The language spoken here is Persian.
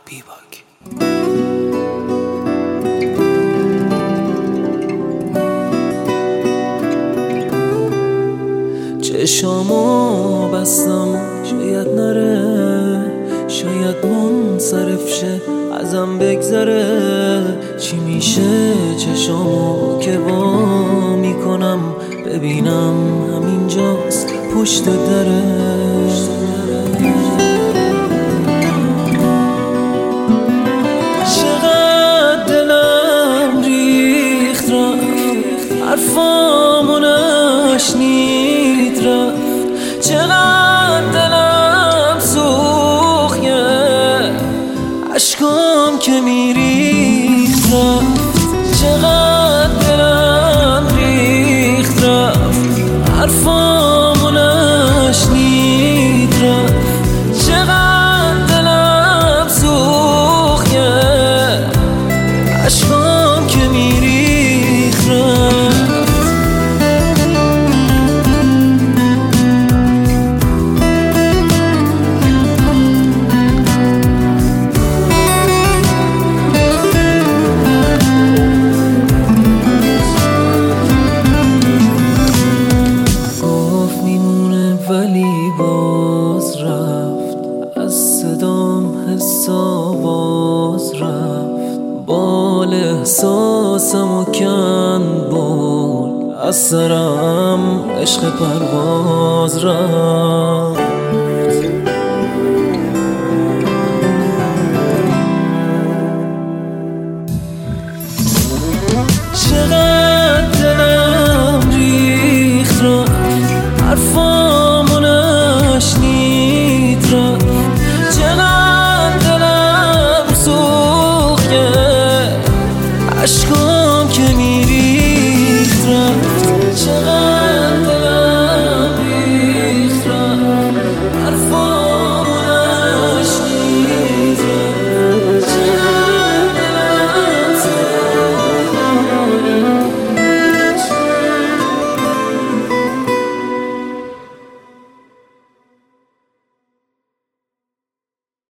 بیباک. چشامو بستم شاید نره، شاید منصرف شه ازم بگذره. چی میشه چشامو که وا میکنم ببینم همینجاست پشت دره. چقدر دلم ریخت رفت، حرفامو نشنید رفت. چقدر دلم سوخت، عشقام که میریخت رفت. چقدر دلم ریخت رفت، حرفامو نشنید رفت. چقدر دلم سوخت، عشقام که میریخت رفت. ولی باز رفت، از صدام حس آواز رفت. بال احساسمو کند برد، از سرم عشق پرواز رفت.